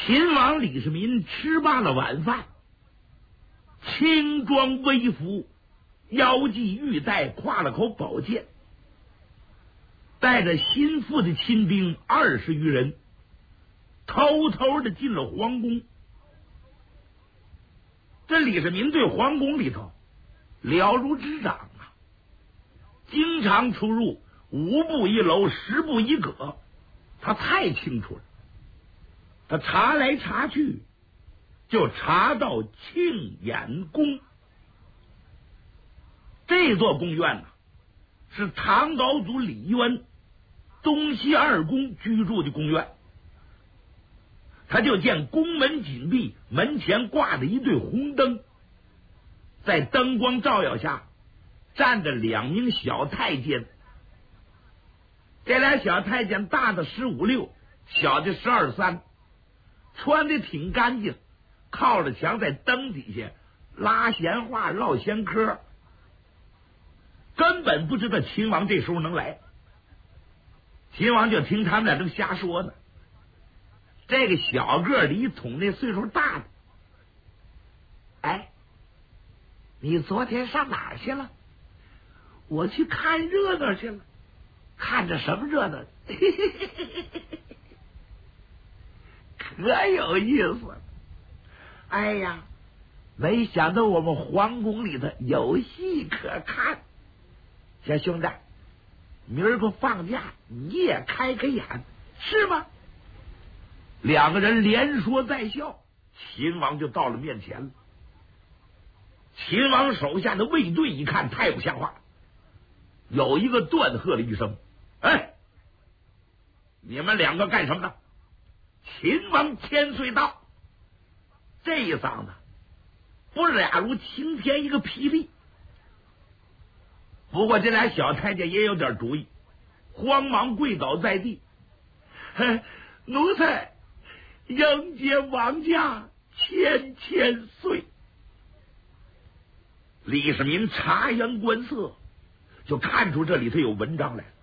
秦王李世民吃罢了晚饭，轻装微服，腰系玉带，挎了口宝剑，带着心腹的亲兵20余人，偷偷的进了皇宫。这李世民对皇宫里头了如指掌啊，经常出入5步1楼10步1阁，他太清楚了。他查来查去，就查到庆延宫。这座宫院呢，是唐高祖李渊东西2宫居住的宫院。他就见宫门紧闭，门前挂着一对红灯，在灯光照耀下站着2名小太监。这俩小太监大的15、16，小的12、13，穿的挺干净，靠着墙在灯底下拉闲话唠闲嗑，根本不知道秦王这时候能来。秦王就听他们俩正瞎说呢。这个小个的一捅那岁数大的，哎，你昨天上哪儿去了？我去看热闹去了。看着什么热闹？可有意思了。哎呀，没想到我们皇宫里头有戏可看。小兄弟，明儿个放假你也开开眼，是吗？2个人连说带笑，秦王就到了面前了。秦王手下的卫队一看，太不像话，有一个断喝了一声：“哎，你们2个干什么呢？”秦王千岁到，这一嗓子不俩如晴天一个霹雳。不过这俩小太监也有点主意，慌忙跪倒在地：“奴才迎接王家千岁。”李世民察言观色，就看出这里头有文章来了。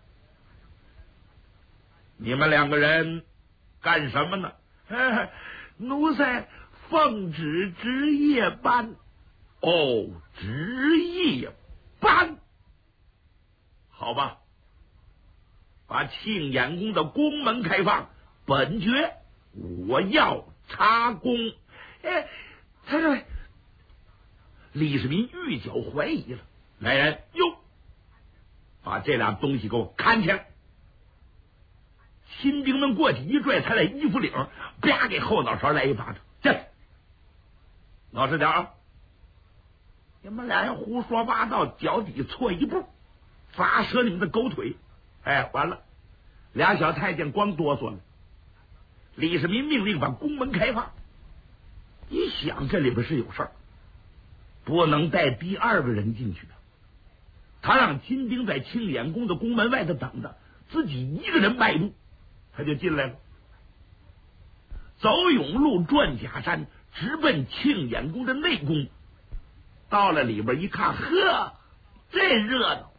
你们2个人干什么呢？奴才奉旨值夜班。哦，值夜班，好吧，把庆延宫的宫门开放，本爵我要插宫。太尉，李世民预脚怀疑了，来人，哟，把这俩东西给我看起来。新兵们过去一拽他俩衣服领，啪给后脑勺来一巴掌，这老实点啊！你们俩人胡说八道，脚底错一步，砸折你们的狗腿！哎，完了，俩小太监光哆嗦了。李世民命令把宫门开放，一想这里边是有事儿，不能带第2个人进去的。他让金兵在庆延宫的宫门外头等着，自己1个人迈步，他就进来了。走甬路，转假山，直奔庆延宫的内宫。到了里边一看，呵，这热闹！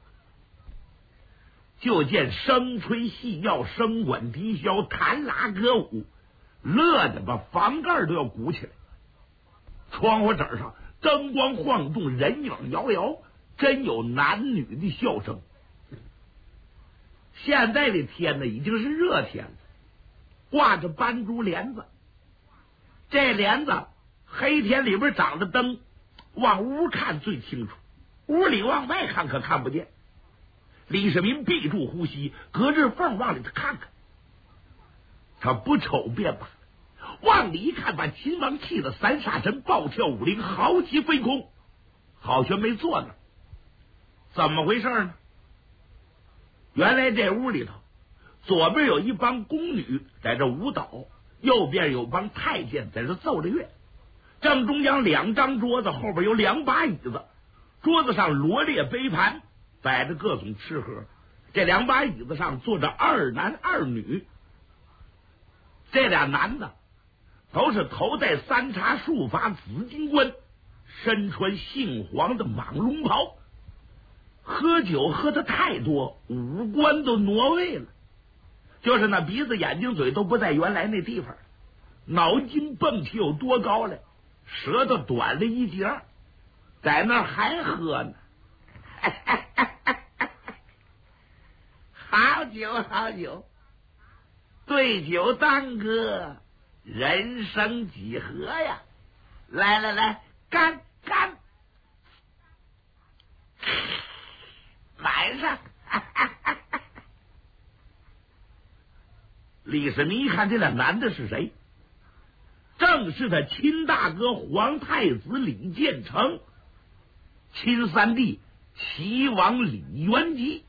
就见声吹细药，声管笛箫，弹拉歌舞，乐得把房盖都要鼓起来。窗户纸上灯光晃动，人影摇摇，真有男女的笑声。现在的天呢，已经是热天了，挂着斑竹帘子，这帘子黑天里边长着灯，往屋看最清楚，屋里往外看可看不见。李世民闭住呼吸，隔着缝往里头看看，他不瞅便罢，往里一看，把秦王气得3煞神，暴跳5灵，豪气飞空，好悬没坐那儿。怎么回事呢？原来这屋里头，左边有一帮宫女在这舞蹈，右边有帮太监在这奏着乐，正中央2张桌子，后边有2把椅子，桌子上罗列杯盘，摆着各种吃喝。这2把椅子上坐着2男2女，这俩男的都是头戴3叉束发紫金冠，身穿杏黄的蟒龙袍，喝酒喝的太多，五官都挪位了，就是那鼻子眼睛嘴都不在原来那地方， 脑筋蹦起有多高了，舌头短了一截，在那儿还喝呢。好酒好酒，对酒当歌，人生几何呀！来来来，干干，满上。李世民一看这俩男的是谁，正是他亲大哥皇太子李建成，亲三弟齐王李元吉，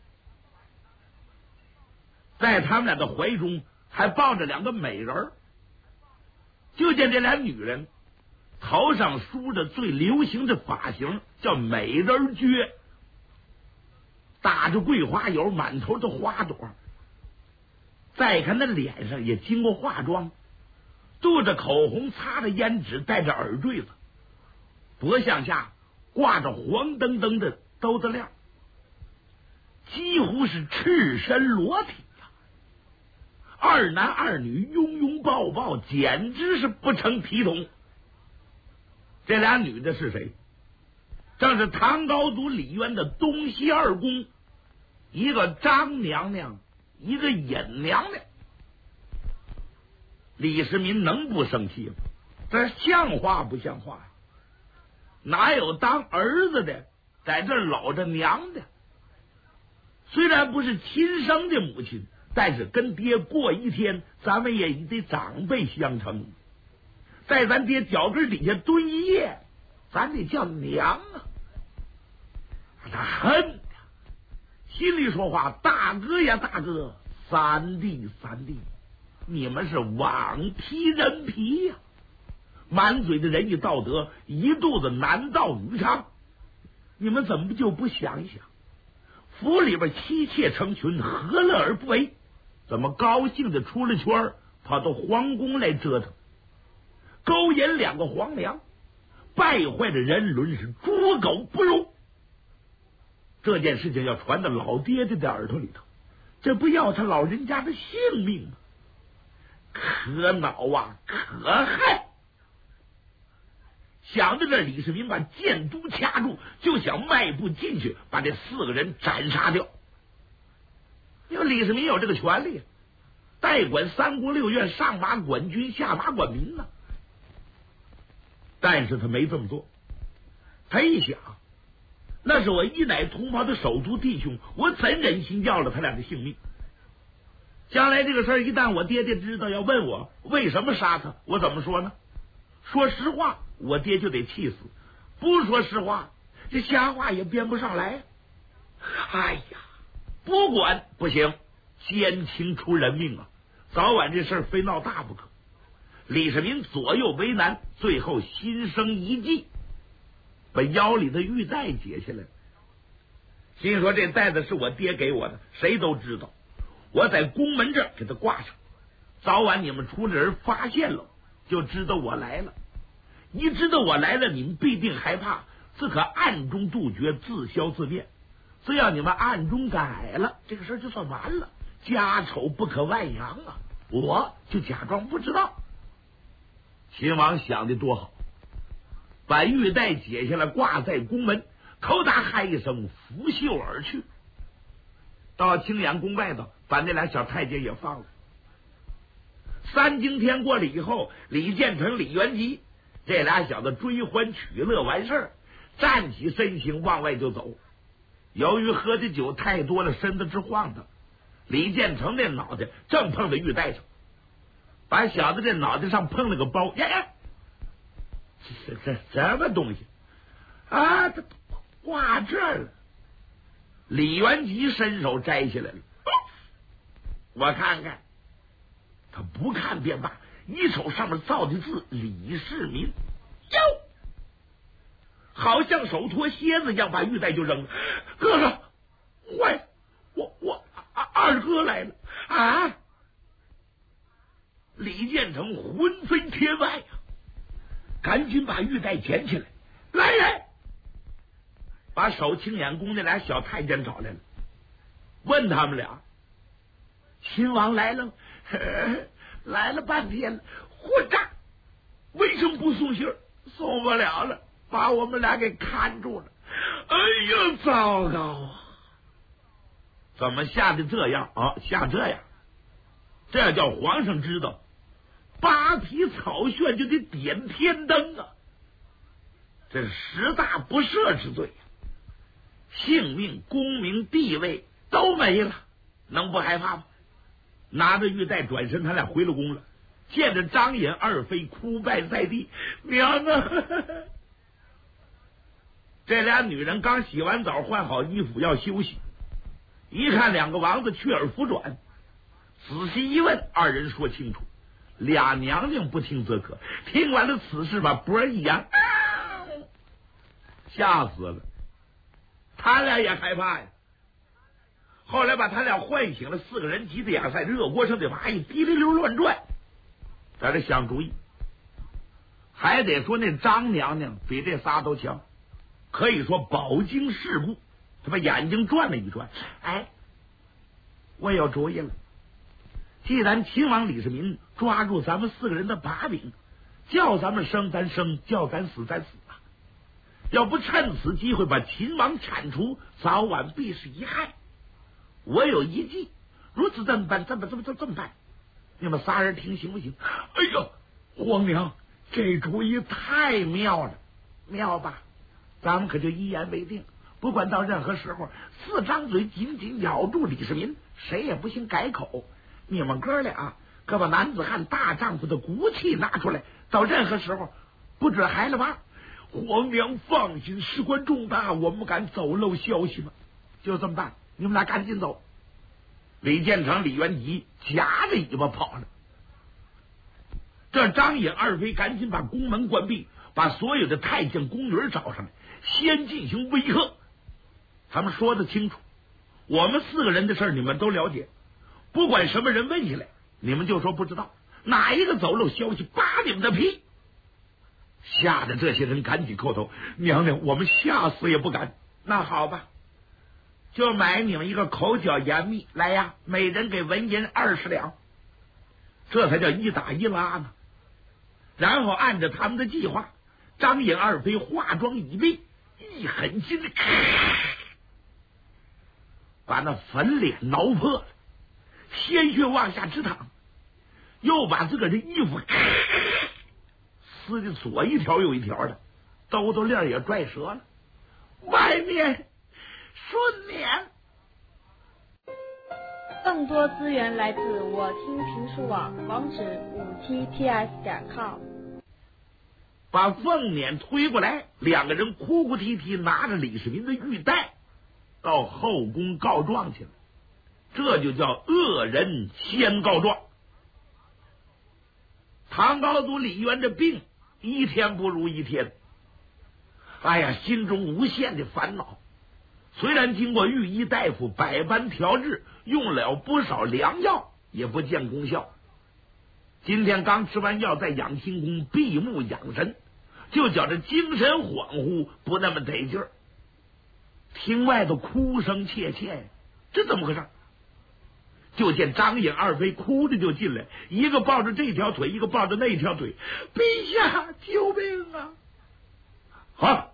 在他们俩的怀中还抱着两个美人。就见这俩女人头上梳着最流行的发型，叫美人撅，打着桂花油，满头的花朵。再看那脸上也经过化妆，镀着口红，擦着胭脂，戴着耳坠子，脖项下挂着黄澄澄的兜子链，几乎是赤身裸体呀！二男二女拥拥抱抱，简直是不成体统。这俩女的是谁？正是唐高祖李渊的东西二公，一个张娘娘，一个尹娘娘。李世民能不生气吗？这像话不像话呀？哪有当儿子的在这搂着娘的？虽然不是亲生的母亲，但是跟爹过一天，咱们也得长辈相称。在咱爹脚跟底下蹲一夜，咱得叫娘啊！他恨呀，心里说话：大哥呀大哥，三弟三弟，你们是枉披人皮呀！满嘴的仁义道德，一肚子男盗女娼，你们怎么就不想一想，府里边妻妾成群，何乐而不为？怎么高兴的出了圈，跑到皇宫来折腾，勾引两个皇娘，败坏的人伦，是猪狗不如。这件事情要传到老爹爹的耳朵里头，这不要他老人家的性命吗？可恼啊，可恨！想到这，李世民把剑都掐住，就想迈步进去，把这4个人斩杀掉。因为李世民有这个权利，代管3国6院，上马管军，下马管民呢。但是他没这么做，他一想，那是我一奶同胞的手足弟兄，我怎忍心要了他俩的性命？将来这个事儿一旦我爹爹知道，要问我为什么杀他，我怎么说呢？说实话，我爹就得气死；不说实话，这瞎话也编不上来。哎呀，不管不行，奸情出人命啊！早晚这事儿非闹大不可。李世民左右为难，最后心生一计，把腰里的玉带解下来，心说这带子是我爹给我的，谁都知道，我在宫门这儿给他挂上，早晚你们出了人发现了，就知道我来了。一知道我来了，你们必定害怕，自可暗中杜绝，自消自灭。只要你们暗中改了，这个事儿就算完了，家丑不可外扬啊！我就假装不知道。秦王想的多好，把玉带解下来挂在宫门，口打嗨一声，拂袖而去。到青阳宫外头，把那俩小太监也放了。3更天过了以后，李建成、李元吉这俩小子追欢取乐完事儿，站起身形往外就走。由于喝的酒太多了，身子直晃荡，李建成那脑袋正碰在玉带上，把小子这脑袋上碰了个包。呀，这什么东西啊？这挂这儿了。李元吉伸手摘下来了，我看看。他不看便罢，一瞅上面造的字李世民，哟，好像手托蝎子一样，把玉带就扔了。哥哥，坏了，我二哥来了啊！李建成魂飞天外呀，赶紧把玉带捡起来，来人，把守青眼宫那俩小太监找来了，问他们俩：秦王来了？来了半天了，混账！ 不送信，送不了了，把我们俩给看住了。哎呀，糟糕啊！怎么下的这样啊？下这样，这叫皇上知道，八匹草旋就得点天灯啊！这是十大不赦之罪，性命、功名、地位都没了，能不害怕吗？拿着玉带转身，他俩回了宫了。见着张隐二妃哭拜在地，娘啊！这俩女人刚洗完澡，换好衣服要休息，一看两个王子去而复转，仔细一问，二人说清楚，俩娘娘不听则可。听完了此事，把脖一扬，吓死了。他俩也害怕呀。后来把他俩唤醒了，四个人急得呀在热锅上的蚂蚁滴哩溜乱转，在这想主意。还得说那张娘娘比这仨都强，可以说饱经世故。他把眼睛转了一转，哎，我有主意了。既然秦王李世民抓住咱们四个人的把柄，叫咱们生咱生，叫咱死咱死啊！要不趁此机会把秦王铲除，早晚必是一害。我有一计，如此这么办，这么办，你们仨人听行不行？哎呦，皇娘，这主意太妙了，妙吧？咱们可就一言为定，不管到任何时候，四张嘴紧紧咬住李世民，谁也不行改口。你们哥俩可把男子汉大丈夫的骨气拿出来，到任何时候不准孩了吧？皇娘放心，事关重大，我们不敢走漏消息嘛。就这么办，你们俩赶紧走。李建成、李元吉夹着尾巴跑了。这张隐二妃赶紧把宫门关闭，把所有的太监宫女找上来，先进行威吓。他们说得清楚，我们四个人的事你们都了解，不管什么人问起来，你们就说不知道，哪一个走漏消息，扒你们的皮。吓得这些人赶紧叩头，娘娘，我们吓死也不敢。那好吧，就买你们一个口角严密，来呀，每人给文银20两，这才叫一打一拉呢。然后按照他们的计划，张隐二妃化妆已毕，一狠心把那粉脸挠破了，鲜血往下直淌，又把自个儿的衣服撕的左一条右一条的，兜兜链也拽折了，外面顺脸。 更多资源来自我听评书网，网址5tps.com。 把凤辇推过来，两个人哭哭啼啼拿着李世民的玉带到后宫告状去了。这就叫恶人先告状。唐高祖李渊的病一天不如一天，哎呀，心中无限的烦恼。虽然经过御医大夫百般调治，用了不少良药，也不见功效。今天刚吃完药，在养心宫闭目养神，就觉着精神恍惚，不那么得劲儿。厅外头哭声切切，这怎么回事？就见张隐二妃哭着就进来，一个抱着这条腿，一个抱着那条腿。陛下，救命啊！好，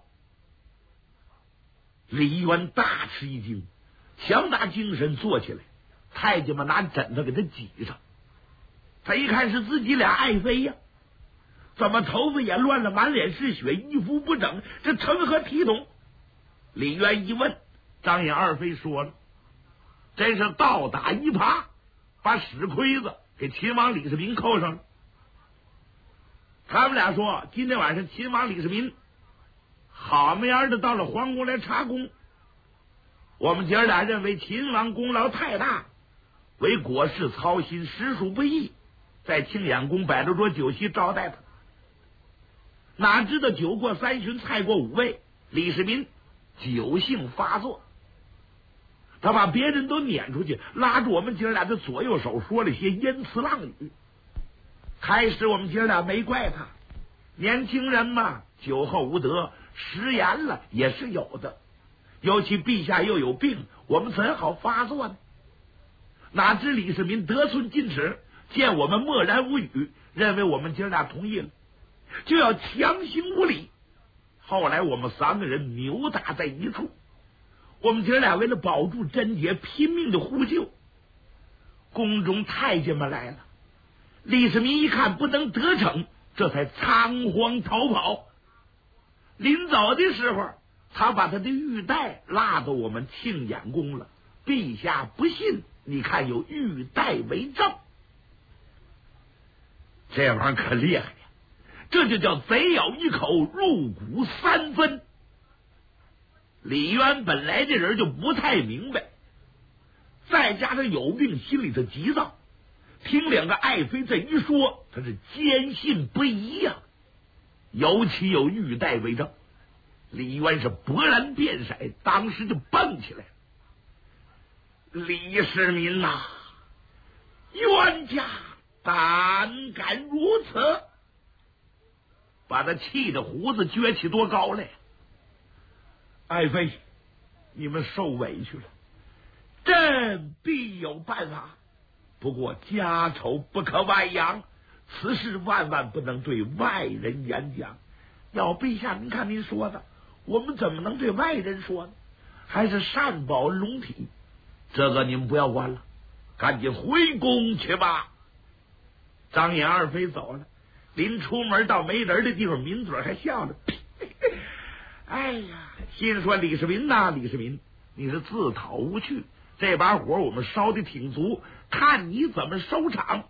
李渊大吃一惊，强打精神坐起来，太监们拿枕头给他挤上。他一看是自己俩爱妃呀，怎么头发也乱了，满脸是血，衣服不整，这成何体统？李渊一问，张隐二妃说了，真是倒打一耙，把屎盔子给秦王李世民扣上了。他们俩说，今天晚上秦王李世民好么样的到了皇宫来查宫，我们姐俩认为秦王功劳太大，为国事操心，实属不易，在清远宫摆了桌酒席招待他。哪知道酒过三巡，菜过五味，李世民酒性发作，他把别人都撵出去，拉住我们姐俩的左右手，说了些阴词浪语。开始我们姐俩没怪他，年轻人嘛，酒后无德，食言了也是有的，尤其陛下又有病，我们怎好发作呢？哪知李世民得寸进尺，见我们默然无语，认为我们姐俩同意了， 就要强行无礼。后来我们3个人扭打在一处，我们姐俩为了保住贞洁，拼命的呼救。宫中太监们来了，李世民一看不能得逞，这才仓皇逃跑。临走的时候，他把他的玉带拉到我们庆典宫了。陛下不信，你看有玉带为证。这玩意儿可厉害呀！这就叫贼咬一口，入骨3分。李渊本来这人就不太明白，再加上有病，心里头急躁，听2个爱妃这一说，他是坚信不疑呀。尤其有玉带为证，李渊是勃然变色，当时就蹦起来了。李世民呐，冤家胆敢如此，把他气得胡子撅起多高来。爱妃，你们受委屈了，朕必有办法。不过家丑不可外扬，此事万万不能对外人言讲。要陛下您看您说的，我们怎么能对外人说呢？还是善保龙体，这个你们不要管了，赶紧回宫去吧。张眼二妃走了，临出门到没人的地方，抿嘴还笑着。哎呀，心说李世民呐，李世民，你是自讨无趣，这把火我们烧的挺足，看你怎么收场。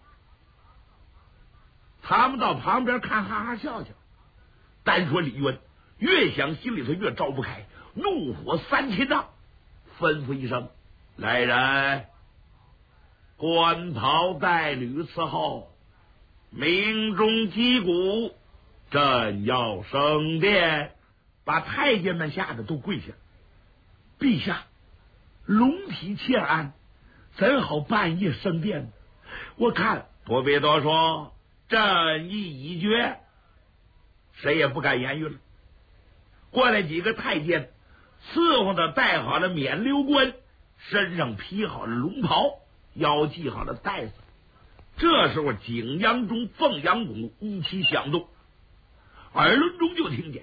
他们到旁边看，哈哈笑笑。单说李渊，越想心里头越招不开，怒火3千丈，吩咐一声：来人，官袍带履伺候，鸣钟击鼓，朕要升殿。把太监们吓得都跪下。陛下，龙体欠安，怎好半夜升殿呢？我看不必多说，朕意已决。谁也不敢言语了。过来几个太监，伺候的戴好了冕旒冠，身上披好了龙袍，腰系好了带子。这时候景阳钟、凤阳鼓一起响动，耳轮中就听见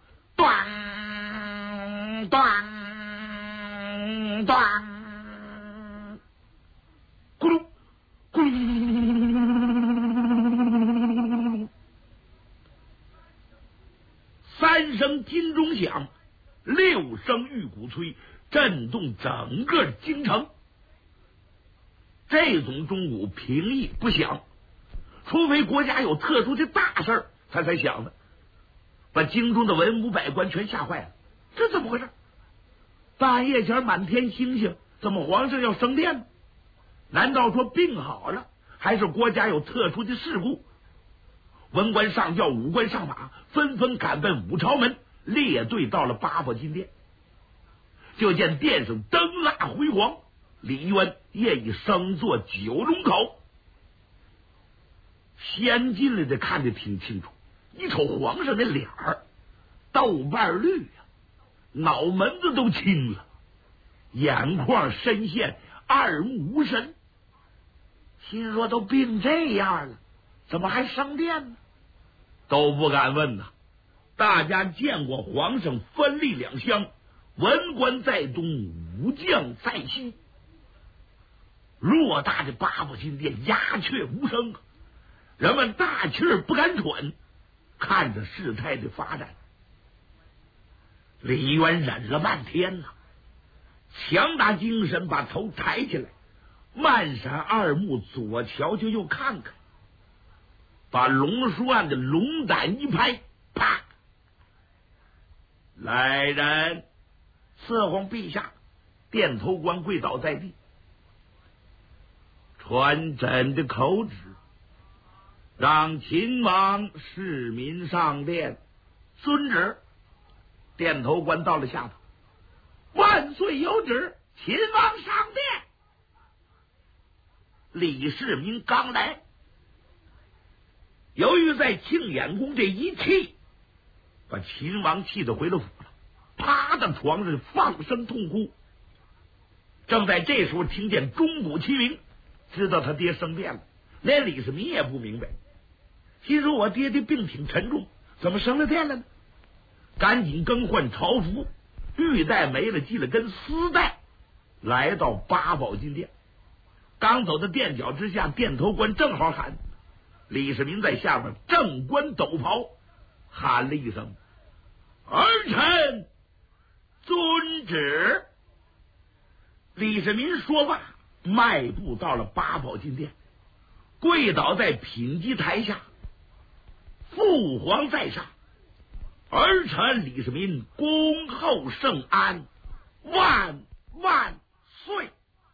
咚咚咚，咕噜咕噜，3声金钟响，6声玉鼓吹，震动整个京城。这种钟鼓平易不响，除非国家有特殊的大事他才响的，把京中的文武百官全吓坏了。这怎么回事？半夜前满天星星，怎么皇上要升殿呢？难道说病好了，还是国家有特殊的事故？文官上轿，武官上马，纷纷赶奔武朝门，列队到了八宝金殿。就见殿上灯蜡辉煌，李渊也已升坐9龙口。先进来的看得挺清楚，一瞅皇上那脸儿豆瓣绿啊，脑门子都青了，眼眶深陷，二目无神。心说都病这样了，怎么还升殿呢？都不敢问呐。大家见过皇上分立两乡，文官在东，武将在西。偌大的八宝金殿鸦雀无声，人们大气儿不敢喘，看着事态的发展。李渊忍了半天呐，强打精神把头抬起来，漫闪二目，左瞧瞧右看看，把龙书案的龙胆一拍，啪！来人，伺候陛下！殿头官跪倒在地，传朕的口旨，让秦王市民上殿。遵旨。殿头官到了下头，万岁有旨，秦王上殿。李世民刚来，由于在庆典宫这一气，把秦王气得回了府了，趴在床上放声痛哭。正在这时候，听见钟鼓齐鸣，知道他爹升殿了。连李世民也不明白， 心说我爹的病挺沉重，怎么生了电了呢？赶紧更换朝服，玉带没了，系了根丝带，来到八宝金殿。刚走到殿脚之下，殿头官正好喊，李世民在下面正官斗袍，喊了一声：“儿臣遵旨。”李世民说罢，迈步到了八宝金殿，跪倒在品级台下，父皇在上，儿臣李世民恭候圣安，万万岁。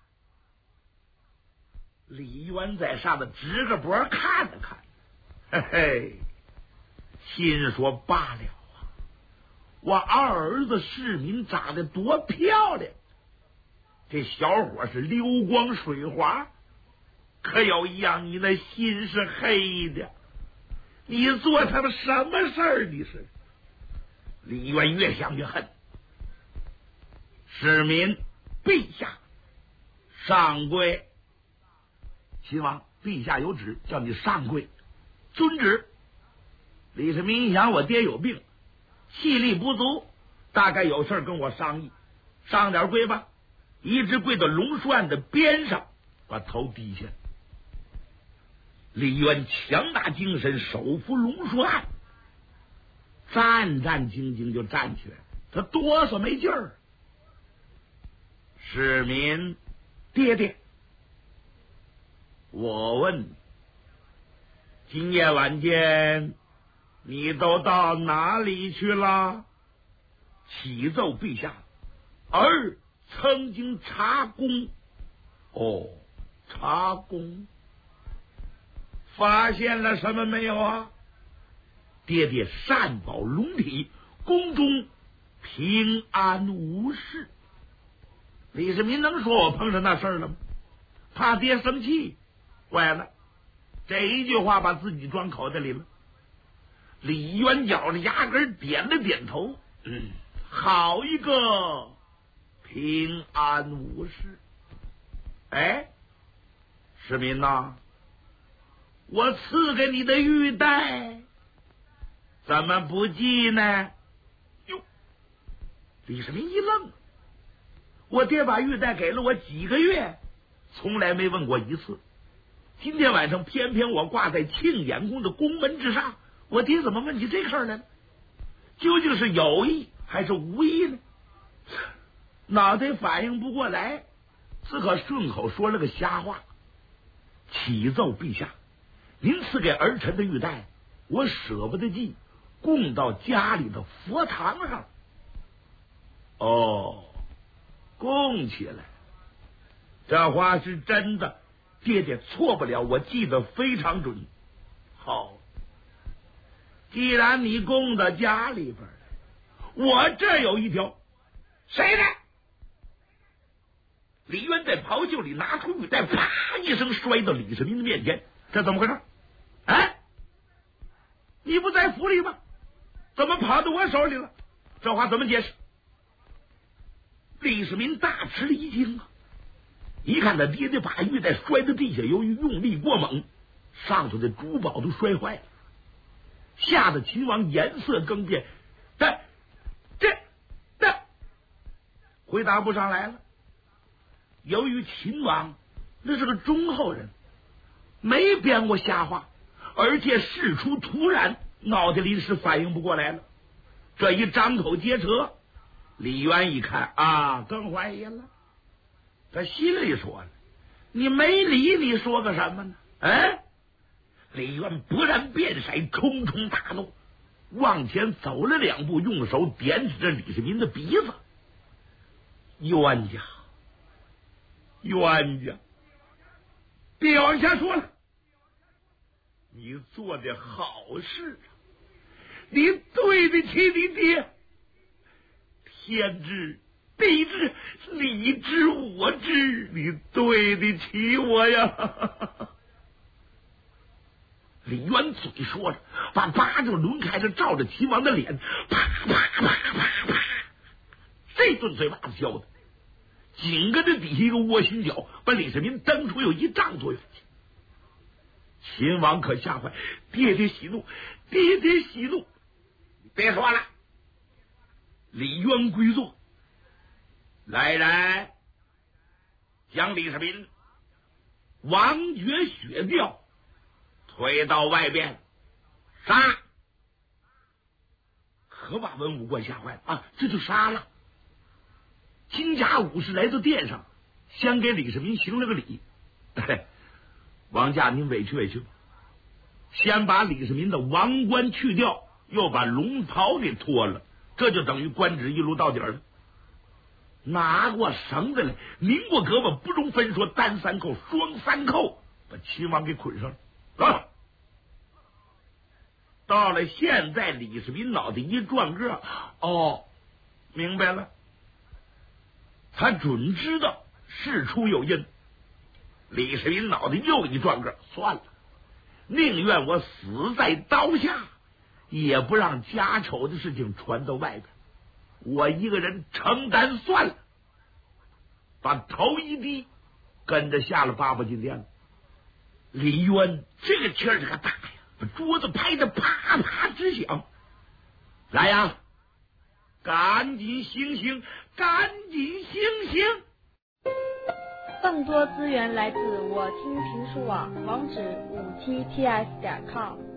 李渊在上头直个脖看了看，嘿嘿，心说罢了啊，我二儿子世民长得多漂亮，这小伙是流光水滑，可有一样，你那心是黑的，你做他们什么事儿？你是李渊越想越恨。世民陛下上跪。秦王，陛下有旨，叫你上跪，遵旨。李世民一想，我爹有病，气力不足，大概有事跟我商议，上点跪吧。一直跪到龙书案的边上，把头低下。李渊强大精神，手扶龙书案，战战兢兢就站起来，他哆嗦没劲儿。世民，爹爹，我问你，今夜晚间你都到哪里去了？启奏陛下，儿曾经查宫。哦，查宫，发现了什么没有啊？爹爹善保龙体，宫中平安无事。李世民能说我碰上那事儿了吗？怕爹生气，坏了，这一句话把自己装口袋里了。李渊咬着牙根点了点头，好一个平安无事。哎，世民呐，我赐给你的玉带怎么不系呢？哟，李世民一愣，我爹把玉带给了我几个月，从来没问过一次。今天晚上偏偏我挂在庆衍宫的宫门之上，我爹怎么问起这个事儿来了？究竟是有意还是无意呢？脑袋反应不过来，只可顺口说了个瞎话。启奏陛下，您赐给儿臣的玉带，我舍不得系，供到家里的佛堂上。哦，供起来，这话是真的，爹爹错不了，我记得非常准。好，既然你供到家里边来，我这有一条，谁的？李渊在袍袖里拿出玉带，啪一声摔到李世民的面前。这怎么回事？哎，你不在府里吗？怎么跑到我手里了？这话怎么解释？李世民大吃了一惊啊！一看他爹爹把玉带摔到地下，由于用力过猛，上头的珠宝都摔坏了，吓得秦王颜色更变，这回答不上来了。由于秦王那是个忠厚人，没编过瞎话，而且事出突然，脑袋里是反应不过来了。这一张口结舌，李渊一看啊，更怀疑了。他心里说了，你没理你说个什么呢？哎，李渊勃然变色，冲冲大怒，往前走了两步，用手点指着李世民的鼻子。冤家，别往下说了，你做的好事，你对得起你爹。天知地知你知我知，你对得起我呀。李渊嘴说着，把巴掌抡开着，照着秦王的脸，啪啪啪啪啪，这顿嘴巴子削的紧跟着底下一个窝心脚，把李世民蹬出有1丈多远去。 秦王可吓坏，爹爹息怒，爹爹息怒，别说了。李渊归坐，来人，将李世民王爵血吊推到外边杀。可把文武官吓坏了啊！这就杀了。金甲武士来到殿上，先给李世民行了个礼。王家，您委屈委屈吧。先把李世民的王冠去掉，又把龙袍给脱了，这就等于官职一路到底了。拿过绳子来，拧过胳膊，不容分说，单三扣、双三扣，把秦王给捆上了。到了现在，李世民脑袋一转个，哦，明白了，他准知道事出有因。李世民脑袋又一转个，算了，宁愿我死在刀下，也不让家丑的事情传到外边，我一个人承担算了。把头一低，跟着下了八宝金殿了。李渊这个气儿这个大呀，把桌子拍得啪啪直响。来呀，赶紧醒醒，赶紧醒醒！ 更多资源来自我听评书网，网址5TTS.com。